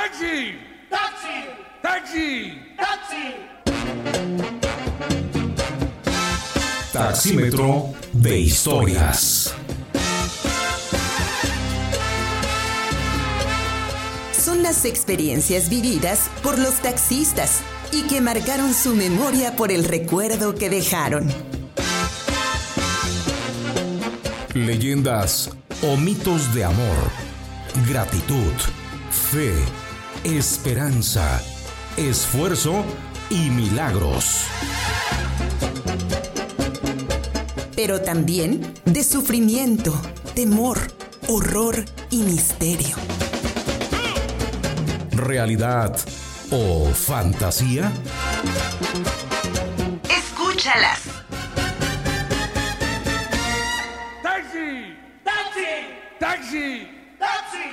¡Taxi! ¡Taxi! ¡Taxi! ¡Taxi! Taxímetro de historias. Son las experiencias vividas por los taxistas y que marcaron su memoria por el recuerdo que dejaron. Leyendas o mitos de amor, gratitud, fe, esperanza, esfuerzo y milagros. Pero también de sufrimiento, temor, horror y misterio. ¿Realidad o fantasía? Escúchalas. ¡Taxi! ¡Taxi! ¡Taxi! ¡Taxi!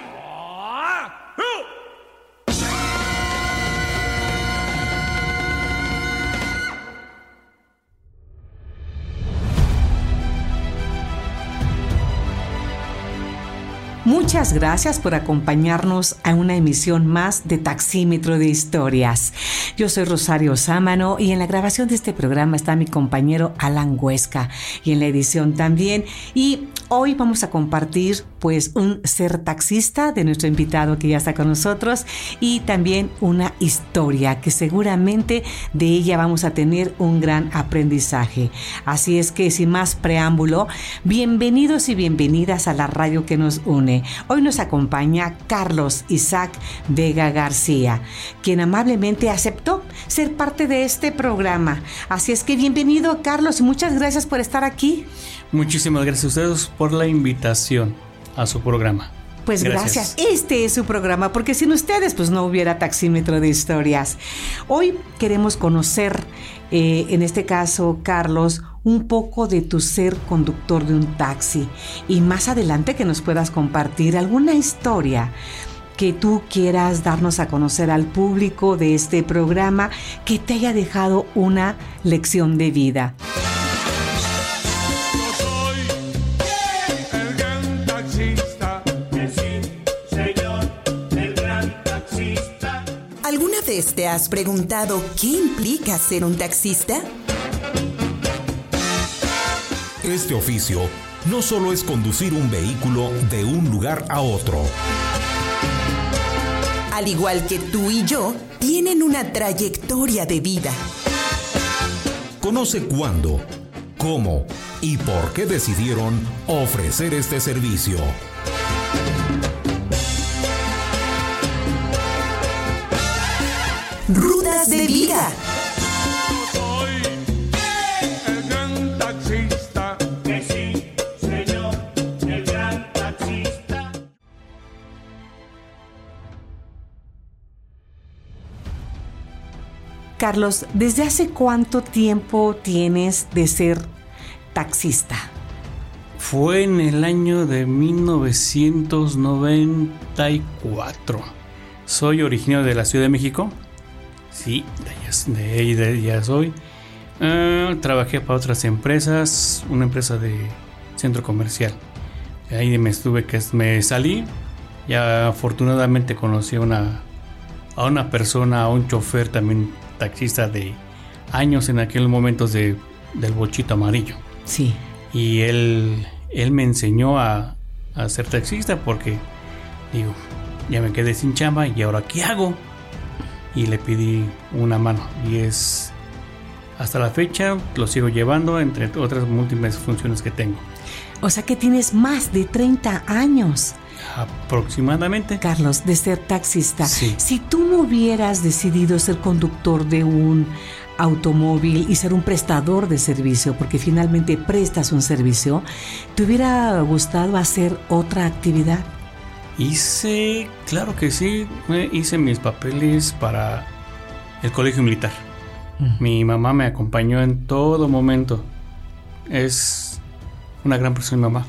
Muchas gracias por acompañarnos a una emisión más de Taxímetro de Historias. Yo soy Rosario Sámano y en la grabación de este programa está mi compañero Alan Huesca y en la edición también. Y hoy vamos a compartir pues un ser taxista de nuestro invitado que ya está con nosotros y también una historia que seguramente de ella vamos a tener un gran aprendizaje. Así es que sin más preámbulo, bienvenidos y bienvenidas a la radio que nos une. Hoy nos acompaña Carlos Isaac Vega García, quien amablemente aceptó ser parte de este programa. Así es que bienvenido, Carlos, y muchas gracias por estar aquí. Muchísimas gracias a ustedes por la invitación a su programa. Pues gracias. Este es su programa, porque sin ustedes pues no hubiera Taxímetro de Historias. Hoy queremos conocer, en este caso, Carlos, un poco de tu ser conductor de un taxi y más adelante que nos puedas compartir alguna historia que tú quieras darnos a conocer al público de este programa que te haya dejado una lección de vida. ¿Alguna vez te has preguntado qué implica ser un taxista? Este oficio no solo es conducir un vehículo de un lugar a otro. Al igual que tú y yo, tienen una trayectoria de vida. Conoce cuándo, cómo y por qué decidieron ofrecer este servicio. Rutas de vida. Carlos, ¿desde hace cuánto tiempo tienes de ser taxista? Fue en el año de 1994. Soy originario de la Ciudad de México. Sí, de ella soy. Trabajé para otras empresas, una empresa de centro comercial. Ahí me salí. Ya afortunadamente conocí a una persona, a un chofer también taxista de años en aquellos momentos del bochito amarillo. Sí. Y él me enseñó a ser taxista porque digo, ya me quedé sin chamba y ahora ¿qué hago? Y le pedí una mano y hasta la fecha lo sigo llevando entre otras múltiples funciones que tengo. O sea que tienes más de 30 años. Aproximadamente. Carlos, de ser taxista. Sí. Si tú no hubieras decidido ser conductor de un automóvil y ser un prestador de servicio, porque finalmente prestas un servicio, ¿te hubiera gustado hacer otra actividad? Claro que sí, hice mis papeles para el colegio militar. Mi mamá me acompañó en todo momento. Es una gran persona, mi mamá.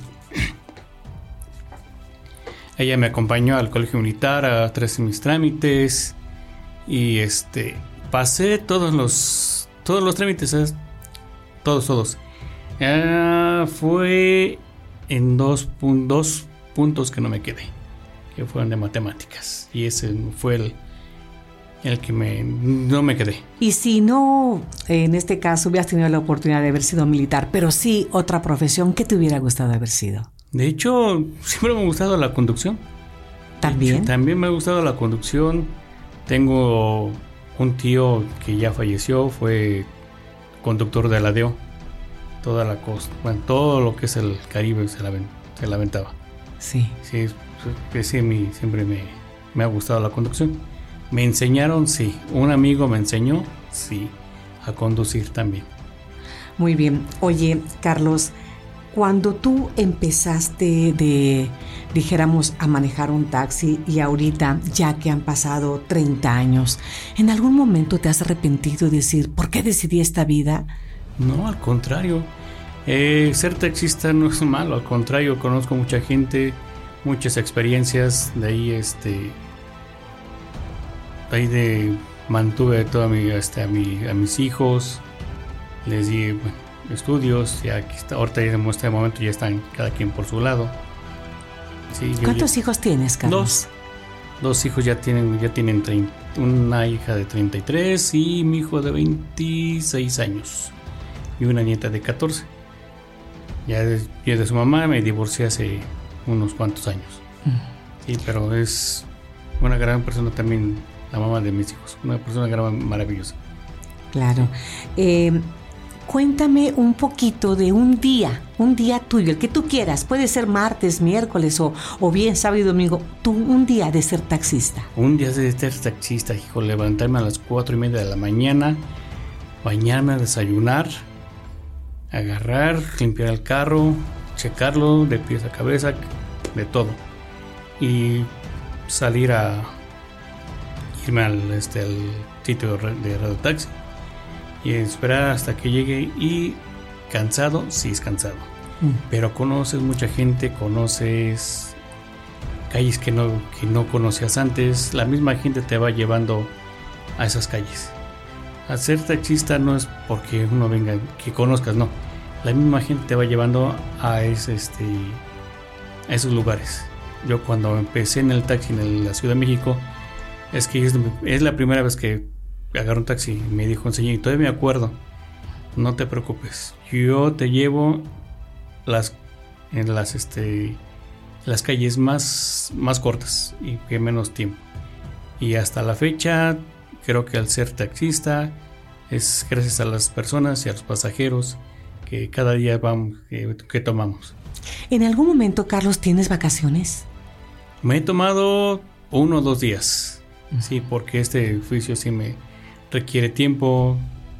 Ella me acompañó al colegio militar a hacer mis trámites y pasé todos los trámites, todos. Fue en dos puntos que no me quedé. que fueron de matemáticas. Y ese fue el que no me quedé. Y si no, en este caso, hubieras tenido la oportunidad de haber sido militar, pero sí otra profesión, ¿qué te hubiera gustado haber sido? De hecho, siempre me ha gustado la conducción. ¿También? También me ha gustado la conducción. Tengo un tío que ya falleció, fue conductor de la DEO. Toda la costa, bueno, todo lo que es el Caribe se la aventaba. Sí. Sí, siempre me ha gustado la conducción. Me enseñaron, sí. Un amigo me enseñó, sí, a conducir también. Muy bien. Oye, Carlos, cuando tú empezaste dijéramos, a manejar un taxi y ahorita, ya que han pasado 30 años, ¿en algún momento te has arrepentido de decir, ¿por qué decidí esta vida? No, al contrario. Ser taxista no es malo, al contrario, conozco mucha gente, muchas experiencias, de ahí mantuve toda a mis hijos, les di estudios, ya aquí está, ahorita en este momento ya están cada quien por su lado. Sí, ¿Cuántos hijos tienes, Carlos? Dos hijos ya tienen una hija de 33 y mi hijo de 26 años y una nieta de 14. Ya de su mamá me divorcié hace unos cuantos años. Sí, pero es una gran persona también, la mamá de mis hijos, una persona maravillosa. Claro. Cuéntame un poquito de un día tuyo, el que tú quieras, puede ser martes, miércoles o bien sábado y domingo, un día de ser taxista. Un día de ser taxista, hijo, levantarme a las 4:30 de la mañana, bañarme, desayunar, agarrar, limpiar el carro, checarlo de pies a cabeza, de todo, y salir irme al sitio de radiotaxi y esperar hasta que llegue. Y cansado, sí es cansado, pero conoces mucha gente, conoces calles que no conocías antes, la misma gente te va llevando a esas calles. Hacer taxista no es porque uno venga, que conozcas, no, la misma gente te va llevando a esos lugares. Yo cuando empecé en el taxi en la Ciudad de México, es que es la primera vez que agarré un taxi, me dijo un señor, y todavía me acuerdo, no te preocupes, yo te llevo en las calles más cortas y que menos tiempo. Y hasta la fecha, creo que al ser taxista es gracias a las personas y a los pasajeros que cada día que tomamos. ¿En algún momento, Carlos, tienes vacaciones? Me he tomado 1 o 2 días. Sí, porque este oficio sí me requiere tiempo,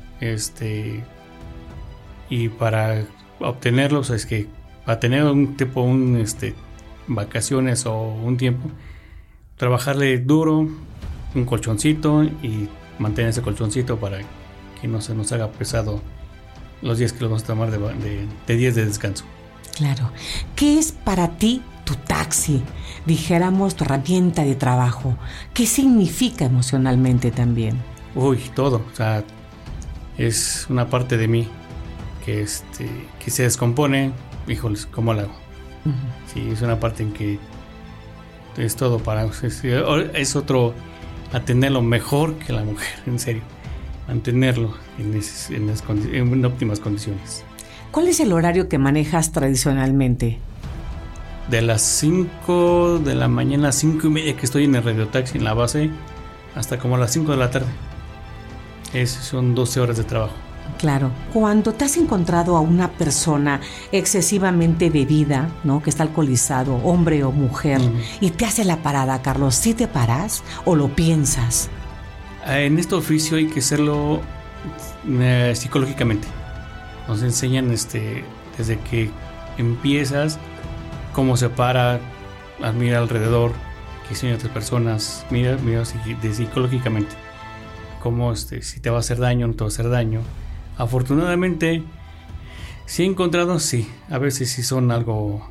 y para obtenerlos, es que para tener vacaciones o un tiempo, trabajarle duro, un colchoncito y mantener ese colchoncito para que no se nos haga pesado los días que los vamos a tomar de días de descanso. Claro. ¿Qué es para ti tu taxi? Dijéramos, tu herramienta de trabajo. ¿Qué significa emocionalmente también? Uy, todo. O sea, es una parte de mí que se descompone. Híjoles, ¿cómo lo hago? Sí, es una parte en que es todo para... Es otro... a tenerlo mejor que la mujer, en serio. Mantenerlo en óptimas condiciones. ¿Cuál es el horario que manejas tradicionalmente? De las 5 de la mañana a 5:30 que estoy en el radiotaxi en la base, hasta como a las 5 de la tarde. Son 12 horas de trabajo. Claro. Cuando te has encontrado a una persona excesivamente bebida, ¿no?, que está alcoholizado, hombre o mujer, y te hace la parada, Carlos, ¿sí te paras o lo piensas? En este oficio hay que hacerlo psicológicamente. Nos enseñan desde que empiezas, cómo se para, mira alrededor, que son otras personas, mira psicológicamente, cómo si te va a hacer daño o no te va a hacer daño. Afortunadamente, sí he encontrado, sí, a veces sí son algo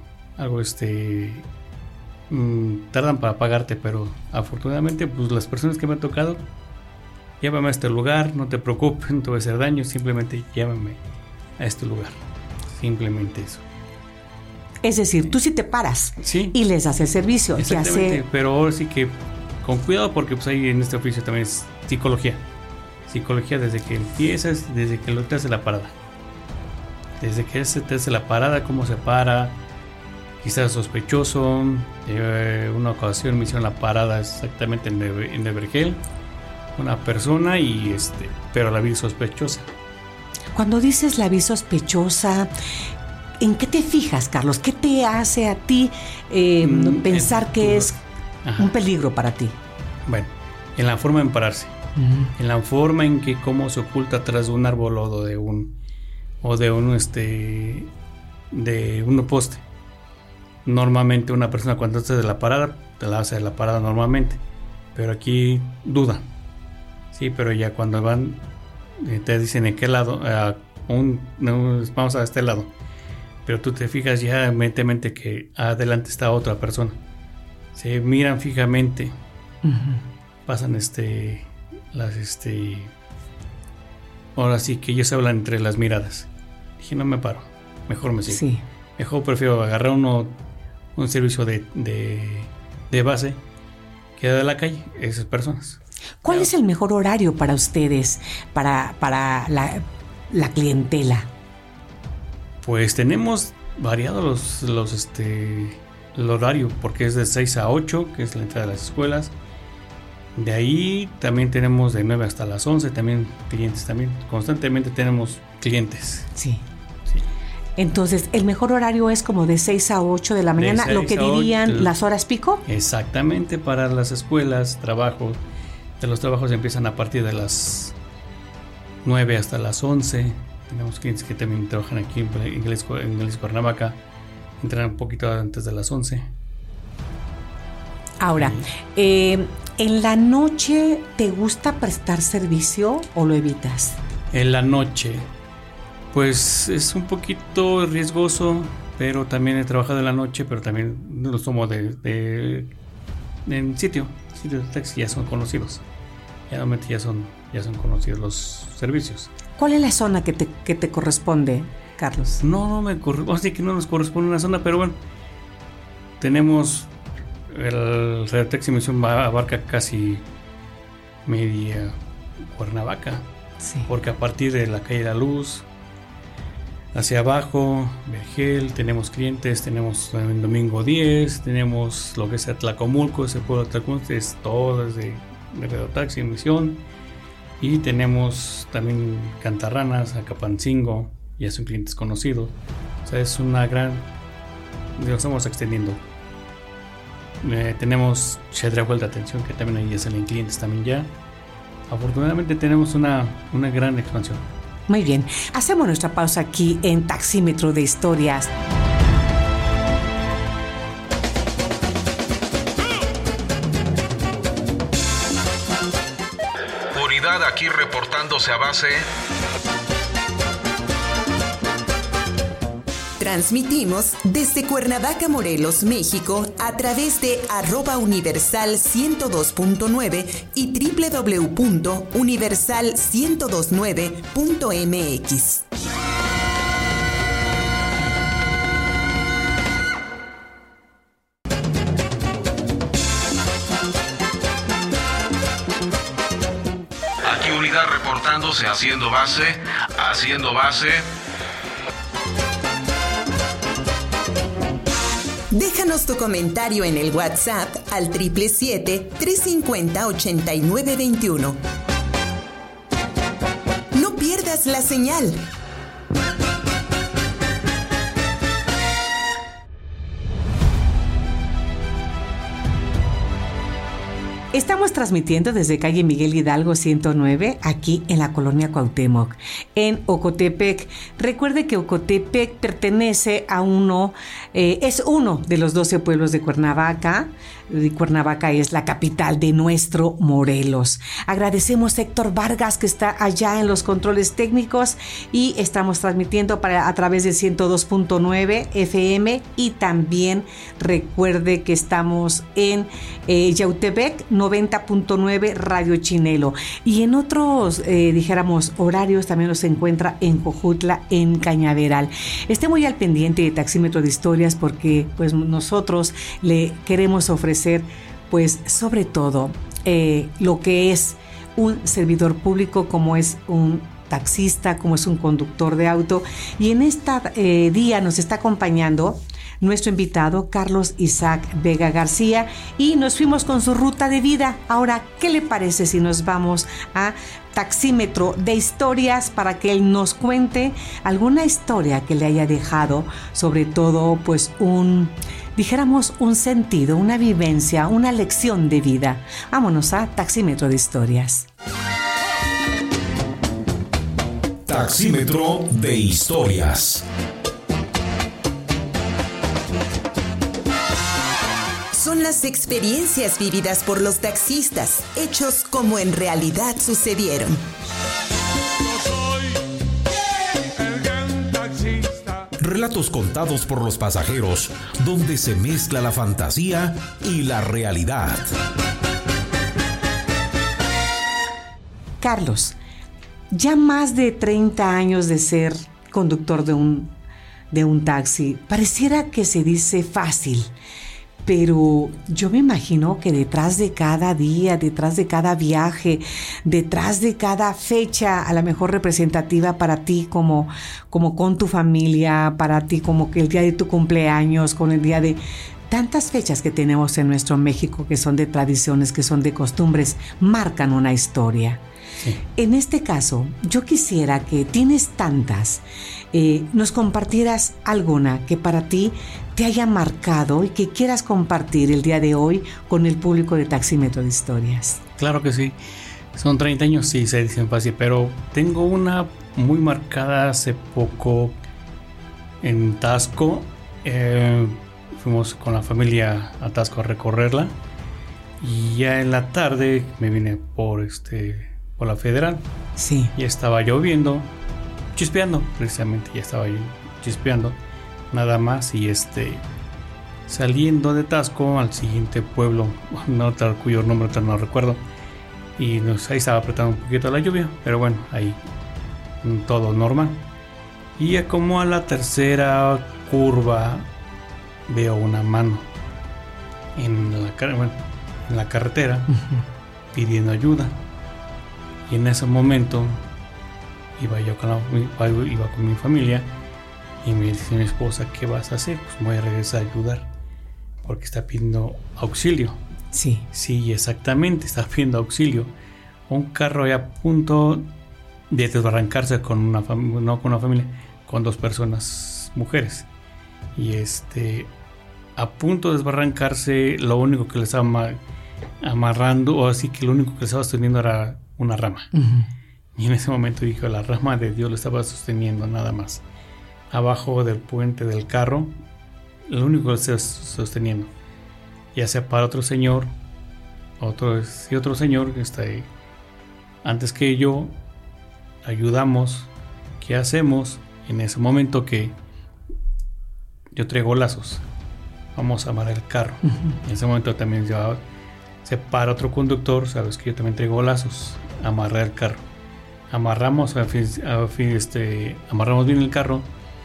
tardan para pagarte, pero afortunadamente, pues las personas que me han tocado, llévame a este lugar, no te preocupes, no te va a hacer daño, simplemente llévame a este lugar, simplemente eso. Es decir, tú sí te paras y les das el servicio. Exactamente, pero ahora sí que con cuidado porque pues ahí en este oficio también es psicología. Psicología desde que empiezas, desde que te hace la parada. Desde que te hace la parada, cómo se para, quizás sospechoso. Una ocasión me hicieron la parada exactamente en de Vergel, una persona pero la vi sospechosa. Cuando dices la vi sospechosa, ¿en qué te fijas, Carlos? ¿Qué te hace a ti pensar que es un peligro para ti? Bueno, en la forma de pararse, en la forma en que cómo se oculta atrás de un árbol o de un poste. Normalmente una persona cuando hace de la parada, te la hace de la parada normalmente, pero aquí duda. Sí, pero ya cuando van, te dicen en qué lado, vamos a este lado, pero tú te fijas ya mentalmente que adelante está otra persona. Se miran fijamente, pasan ahora sí que ellos hablan entre las miradas. Dije, no me paro, mejor me sigo. Sí. Mejor prefiero agarrar un servicio de base que de la calle, esas personas. ¿Cuál es el mejor horario para ustedes, para la clientela? Pues tenemos variado el horario, porque es de 6 a 8, que es la entrada de las escuelas. De ahí también tenemos de 9 hasta las 11, también clientes, también constantemente tenemos clientes. Sí. Entonces, ¿el mejor horario es como de 6 a 8 de la mañana, lo que dirían las horas pico? Exactamente, para las escuelas, trabajos. Los trabajos empiezan a partir de las 9 hasta las 11. Tenemos clientes que también trabajan aquí en Inglés Cuernavaca, entran un poquito antes de las 11. Ahora, ¿en la noche te gusta prestar servicio o lo evitas? En la noche, pues es un poquito riesgoso, pero también he trabajado en la noche, pero también los tomo en sitios de taxi, ya son conocidos. Realmente ya son conocidos los servicios. ¿Cuál es la zona que te corresponde, Carlos? No nos corresponde una zona, pero bueno, tenemos el Radio Taxi Misión abarca casi media Cuernavaca, porque a partir de la calle La Luz hacia abajo, Vergel, tenemos clientes, tenemos en Domingo 10, tenemos lo que es Atlacomulco, ese pueblo de Atlacomulco, es todo desde Radio Taxi en Misión, y tenemos también Cantarranas, Acapancingo, ya son clientes conocidos. O sea, es una gran, nos estamos extendiendo. Tenemos Chedraui de Atención, que también ahí ya salen clientes también ya. Afortunadamente tenemos una gran expansión. Muy bien, hacemos nuestra pausa aquí en Taxímetro de Historias. Unidad aquí reportándose a base. Transmitimos desde Cuernavaca, Morelos, México, a través de @universal 102.9 y www.universal1029.mx. Aquí unidad reportándose, haciendo base. Déjanos tu comentario en el WhatsApp al 777-350-8921. No pierdas la señal. Estamos transmitiendo desde calle Miguel Hidalgo 109, aquí en la colonia Cuauhtémoc, en Ocotepec. Recuerde que Ocotepec pertenece a es uno de los 12 pueblos de Cuernavaca. Cuernavaca es la capital de nuestro Morelos. Agradecemos a Héctor Vargas, que está allá en los controles técnicos, y estamos transmitiendo a través de 102.9 FM, y también recuerde que estamos en Yautepec, 90.9 Radio Chinelo. Y en otros, dijéramos, horarios también nos encuentra en Jojutla, en Cañaveral. Esté muy al pendiente de Taxímetro de Historias porque pues nosotros le queremos ofrecer pues sobre todo lo que es un servidor público, como es un taxista, como es un conductor de auto. Y en este día nos está acompañando nuestro invitado Carlos Isaac Vega García y nos fuimos con su ruta de vida. Ahora, ¿qué le parece si nos vamos a Taxímetro de Historias para que él nos cuente alguna historia que le haya dejado, sobre todo pues dijéramos un sentido, una vivencia, una lección de vida? Vámonos a Taxímetro de Historias. Taxímetro de Historias. Son las experiencias vividas por los taxistas, hechos como en realidad sucedieron. Yo soy el gran taxista. Relatos contados por los pasajeros, donde se mezcla la fantasía y la realidad. Carlos, ya más de 30 años de ser conductor de un taxi, pareciera que se dice fácil. Pero yo me imagino que detrás de cada día, detrás de cada viaje, detrás de cada fecha, a lo mejor representativa para ti como con tu familia, para ti como que el día de tu cumpleaños, con el día de tantas fechas que tenemos en nuestro México, que son de tradiciones, que son de costumbres, marcan una historia. Sí. En este caso, yo quisiera que tienes tantas, nos compartieras alguna que para ti te haya marcado y que quieras compartir el día de hoy con el público de Taxímetro de Historias. Claro que sí. Son 30 años, sí, se dicen fácil, pero tengo una muy marcada hace poco en Taxco. Fuimos con la familia a Taxco a recorrerla y ya en la tarde me vine por la Federal. Sí. Ya estaba lloviendo, chispeando, precisamente, ya estaba chispeando, nada más, y saliendo de Taxco al siguiente pueblo, cuyo nombre no recuerdo, y ahí estaba apretando un poquito la lluvia, pero bueno, ahí todo normal. Y ya como a la tercera curva veo una mano en la carretera, uh-huh, pidiendo ayuda. Y en ese momento iba con mi familia y me dice mi esposa: ¿qué vas a hacer? Pues voy a regresar a ayudar porque está pidiendo auxilio. Sí. Sí, exactamente, está pidiendo auxilio. Un carro ya a punto de desbarrancarse con una familia, con dos personas, mujeres. Y a punto de desbarrancarse, lo único que le estaba amarrando, o así que lo único que le estaba sosteniendo era una rama. Uh-huh. Y en ese momento dijo, la rama de Dios lo estaba sosteniendo, nada más. Abajo del puente del carro, lo único que lo estaba sosteniendo. Ya sea para otro señor, otro señor que está ahí. Antes que yo, ayudamos. ¿Qué hacemos? En ese momento que yo traigo lazos, vamos a amarrar el carro. Uh-huh. En ese momento también se para otro conductor, sabes que yo también traigo lazos, amarrar el carro. Amarramos amarramos bien el carro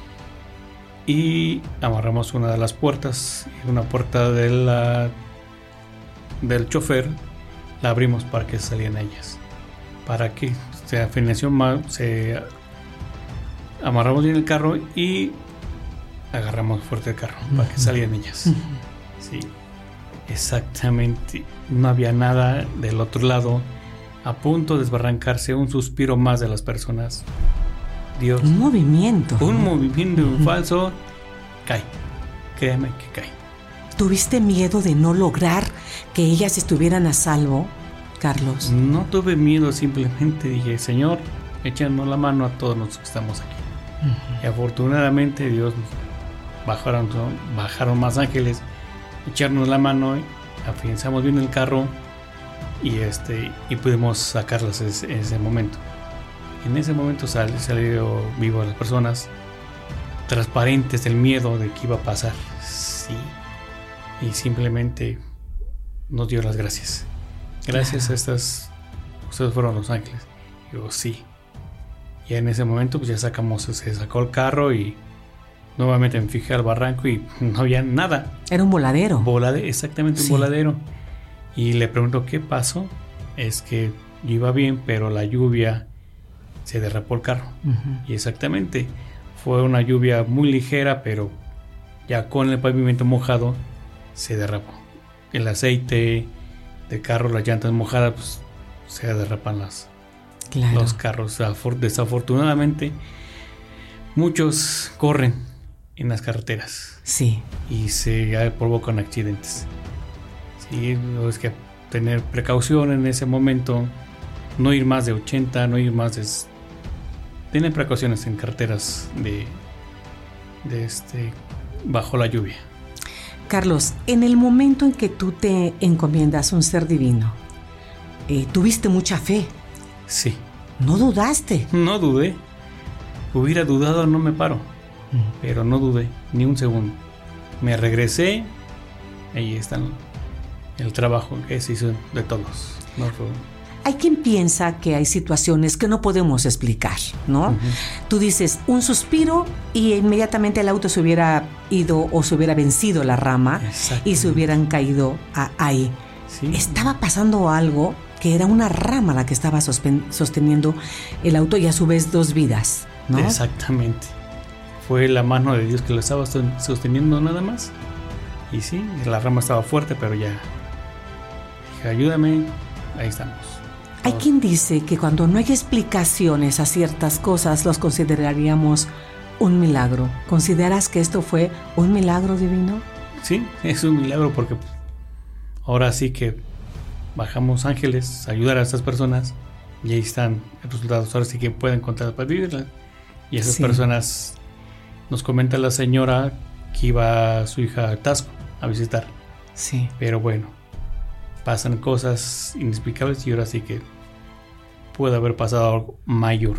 y amarramos una de las puertas, una puerta del chofer, la abrimos para que salieran ellas. Para que amarramos bien el carro y agarramos fuerte el carro, uh-huh, para que salieran ellas. Uh-huh. Sí, exactamente. No había nada del otro lado. A punto de desbarrancarse, un suspiro más de las personas. Dios. Un movimiento. Uh-huh, falso. Cae. Créeme que cae. ¿Tuviste miedo de no lograr que ellas estuvieran a salvo, Carlos? No tuve miedo, simplemente dije, Señor, échanos la mano a todos los que estamos aquí. Uh-huh. Y afortunadamente Dios bajaron más ángeles, echarnos la mano, afianzamos bien el carro y pudimos sacarlas en ese momento. En ese momento salió vivo a las personas, transparentes del miedo de que iba a pasar. Sí. Y simplemente nos dio las gracias. Gracias Claro. a estas, ustedes fueron los ángeles. Digo, sí. Y en ese momento pues ya se sacó el carro y nuevamente me fijé al barranco y no había nada. Era un voladero. Exactamente, Sí. un voladero. Y le pregunto qué pasó. Es que yo iba bien, pero la lluvia se derrapó el carro. Ujú. Y exactamente, fue una lluvia muy ligera, pero ya con el pavimento mojado se derrapó. El aceite del carro, las llantas mojadas, pues se derrapan Claro. los carros. Desafortunadamente, muchos corren en las carreteras Sí. y se provocan accidentes. Sí, es que tener precaución en ese momento, no ir más de 80, no ir más de... Tener precauciones en carreteras bajo la lluvia. Carlos, en el momento en que tú te encomiendas a un ser divino, tuviste mucha fe, Sí, no dudaste. no dudé. Hubiera dudado, no me paro. Pero no dudé ni un segundo. Me regresé. Ahí está el trabajo que se hizo de todos. No fue... Hay quien piensa que hay situaciones que no podemos explicar, ¿no? Tú dices un suspiro y inmediatamente el auto se hubiera ido o se hubiera vencido la rama y se hubieran caído ahí. Sí. Estaba pasando algo que era una rama la que estaba sosteniendo el auto y a su vez dos vidas, ¿no? Exactamente. Fue la mano de Dios que lo estaba sosteniendo nada más. Y sí, la rama estaba fuerte, pero ya dije, ayúdame, ahí estamos. Hay quien dice que cuando no hay explicaciones a ciertas cosas los consideraríamos un milagro. ¿Consideras que esto fue un milagro divino? Sí, es un milagro porque ahora sí que bajamos ángeles a ayudar a estas personas y ahí están los resultados. Ahora sí que pueden contar para vivirla. Y esas Sí. personas, nos comenta la señora que iba su hija a Tasco a visitar. Sí. Pero bueno, pasan cosas inexplicables y ahora sí que puede haber pasado algo mayor.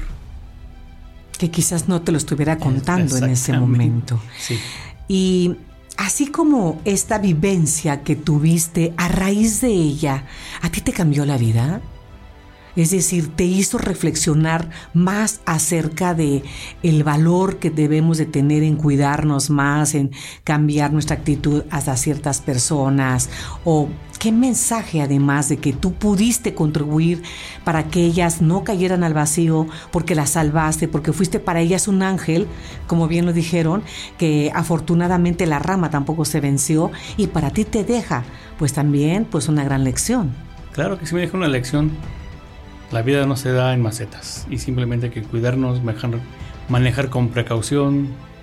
Que quizás no te lo estuviera contando en ese Exactamente. momento. Sí. Y así como esta vivencia que tuviste, a raíz de ella, ¿a ti te cambió la vida? Es decir, te hizo reflexionar más acerca de el valor que debemos de tener en cuidarnos más, en cambiar nuestra actitud hacia ciertas personas, o qué mensaje, además de que tú pudiste contribuir para que ellas no cayeran al vacío porque las salvaste, porque fuiste para ellas un ángel, como bien lo dijeron, que afortunadamente la rama tampoco se venció y para ti te deja pues también pues una gran lección. Claro que sí me deja una lección. La vida no se da en macetas y simplemente hay que cuidarnos, manejar con precaución.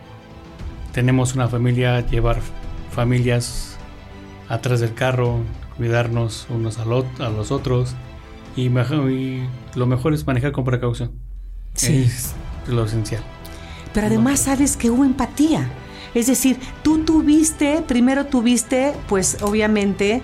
Tenemos una familia, llevar familias atrás del carro, cuidarnos unos a los otros y lo mejor es manejar con precaución. Sí. Es lo esencial. Pero además sabes que hubo empatía. Es decir, tú primero tuviste, pues obviamente,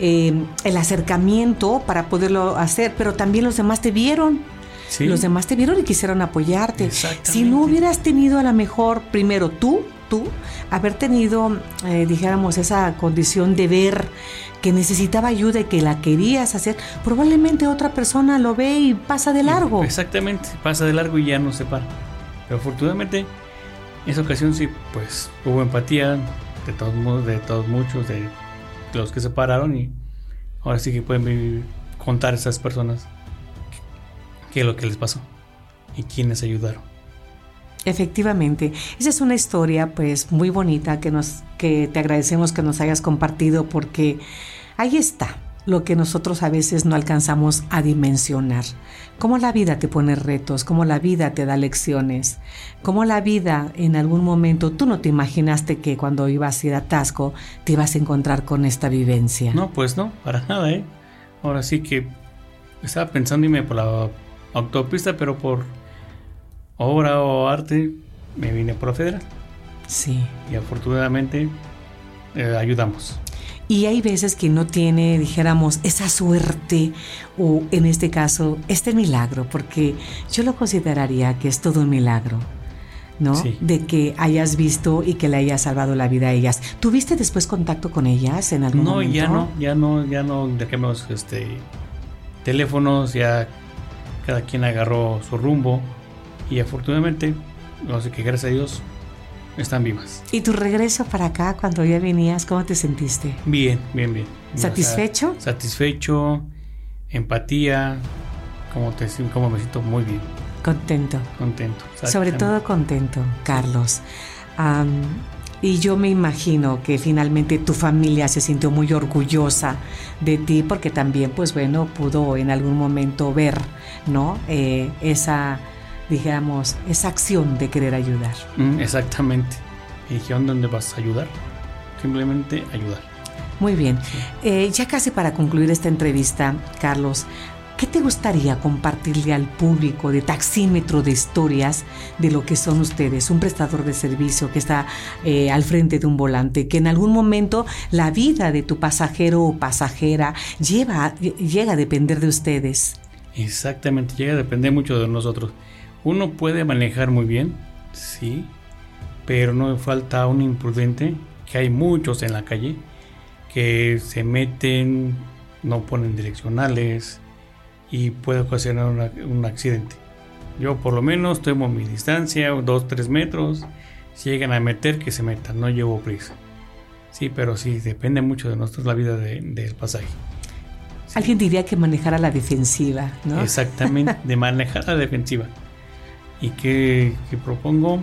el acercamiento para poderlo hacer, pero también los demás te vieron. Sí. Los demás te vieron y quisieron apoyarte. Exactamente. Si no hubieras tenido a lo mejor, primero tú, haber tenido, dijéramos, esa condición de ver que necesitaba ayuda y que la querías hacer, probablemente otra persona lo ve y pasa de largo. Exactamente, pasa de largo y ya no se para. Pero afortunadamente, en esa ocasión sí, pues hubo empatía de todos modos, muchos de los que se pararon y ahora sí que pueden contar a esas personas qué es lo que les pasó y quiénes ayudaron. Efectivamente, esa es una historia pues muy bonita que te agradecemos que nos hayas compartido porque ahí está lo que nosotros a veces no alcanzamos a dimensionar. Cómo la vida te pone retos, cómo la vida te da lecciones, cómo la vida en algún momento tú no te imaginaste que cuando ibas a ir a Tasco te ibas a encontrar con esta vivencia. No, pues no, para nada, ¿eh? Ahora sí que estaba pensando irme por la autopista, pero por obra o arte me vine por la federal. Sí. Y afortunadamente ayudamos. Y hay veces que no tiene, dijéramos, esa suerte o en este caso, este milagro, porque yo lo consideraría que es todo un milagro, ¿no? Sí. De que hayas visto y que le hayas salvado la vida a ellas. ¿Tuviste después contacto con ellas en algún momento? Ya no, dejemos teléfonos, ya cada quien agarró su rumbo y afortunadamente, no sé, que gracias a Dios están vivas. ¿Y tu regreso para acá, cuando ya venías, cómo te sentiste? Bien. ¿Satisfecho? O sea, satisfecho, empatía, como me siento muy bien. Contento. Sobre exactamente. todo contento, Carlos. Y yo me imagino que finalmente tu familia se sintió muy orgullosa de ti, porque también, pues bueno, pudo en algún momento ver, ¿no? Esa acción de querer ayudar. Exactamente. Y dije, ¿dónde vas a ayudar? Simplemente ayudar. Muy bien. Ya casi para concluir esta entrevista, Carlos, ¿qué te gustaría compartirle al público de Taxímetro de Historias de lo que son ustedes? Un prestador de servicio que está al frente de un volante, que en algún momento la vida de tu pasajero o pasajera llega a depender de ustedes. Exactamente, llega a depender mucho de nosotros. Uno puede manejar muy bien, sí, pero no falta un imprudente, que hay muchos en la calle, que se meten, no ponen direccionales y puede ocasionar un accidente. Yo por lo menos tomo mi distancia, 2-3 metros. Si llegan a meter, que se metan, no llevo prisa. Sí, pero sí, depende mucho de nosotros la vida del pasaje. Sí. Alguien diría que manejar a la defensiva, ¿no? Exactamente, de manejar a la defensiva. Y que propongo,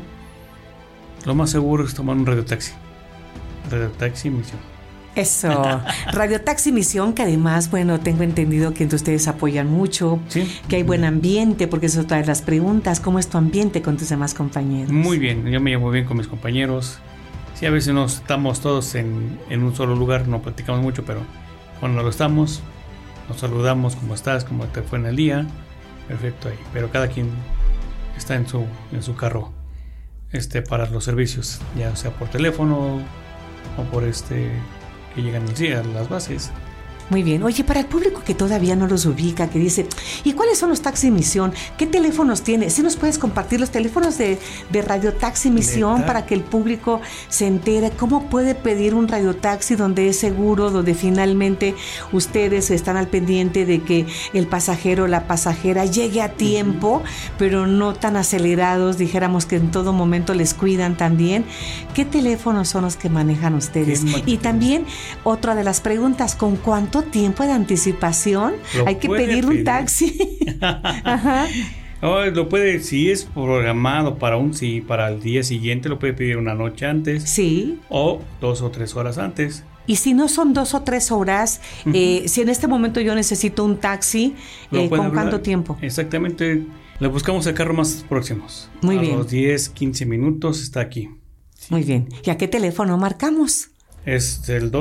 lo más seguro es tomar un radiotaxi. Radiotaxi Misión. Eso, Radio Taxi Misión, que además, bueno, tengo entendido que ustedes apoyan mucho, ¿Sí? Que hay buen ambiente, porque eso trae las preguntas. ¿Cómo es tu ambiente con tus demás compañeros? Muy bien, yo me llevo bien con mis compañeros. Sí, a veces no estamos todos en un solo lugar, no platicamos mucho, pero cuando lo estamos, nos saludamos, ¿cómo estás? ¿Cómo te fue en el día? Perfecto ahí, pero cada quien está en su carro para los servicios, ya sea por teléfono o por que llegan a las bases. Muy bien. Oye, para el público que todavía no los ubica, que dice, ¿y cuáles son los Taxi Misión? ¿Qué teléfonos tiene? ¿Sí nos puedes compartir los teléfonos de Radio Taxi Misión para que el público se entere cómo puede pedir un radiotaxi donde es seguro, donde finalmente ustedes están al pendiente de que el pasajero o la pasajera llegue a tiempo, pero no tan acelerados, dijéramos que en todo momento les cuidan también? ¿Qué teléfonos son los que manejan ustedes? Y también, otra de las preguntas, ¿con cuánto tiempo de anticipación hay que pedir un taxi? Ajá. Lo puede, si es programado para el día siguiente, lo puede pedir una noche antes. Sí. O 2 o 3 horas antes. Y si no son 2 o 3 horas, si en este momento yo necesito un taxi, ¿con cuánto tiempo? Exactamente, le buscamos el carro más próximos. Muy bien. A los 10, 15 minutos está aquí. Sí. Muy bien. ¿Y a qué teléfono marcamos? Es el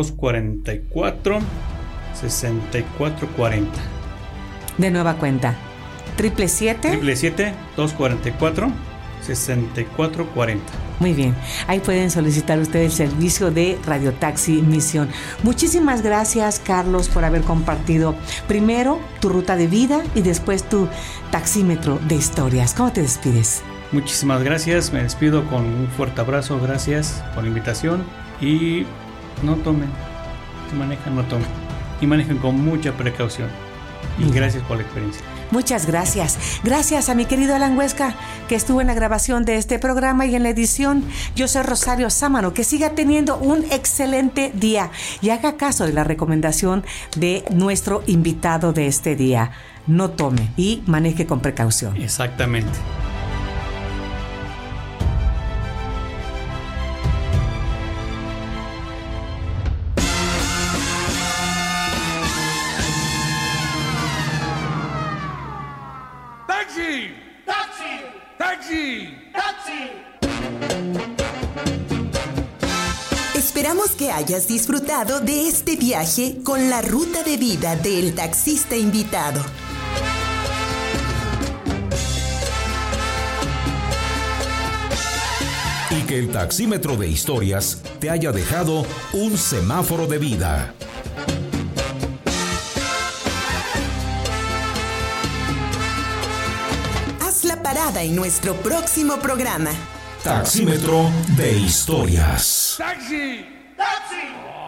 244 6440. De nueva cuenta. 777-244 6440. Muy bien, ahí pueden solicitar ustedes el servicio de Radio Taxi Misión. Muchísimas gracias, Carlos, por haber compartido primero tu ruta de vida y después tu taxímetro de historias. ¿Cómo te despides? Muchísimas gracias, me despido con un fuerte abrazo, gracias por la invitación y no tomen, si manejan no tomen y manejen con mucha precaución y gracias por la experiencia. Muchas gracias. Gracias a mi querido Alan Huesca, que estuvo en la grabación de este programa y en la edición. Yo soy Rosario Sámano. Que siga teniendo un excelente día y haga caso de la recomendación de nuestro invitado de este día. No tome y maneje con precaución. Exactamente. ¡Taxi! ¡Taxi! ¡Taxi! ¡Taxi! Esperamos que hayas disfrutado de este viaje con la ruta de vida del taxista invitado. Y que el taxímetro de historias te haya dejado un semáforo de vida. Haz la parada en nuestro próximo programa. Taxímetro de historias. ¡Taxi! ¡Taxi!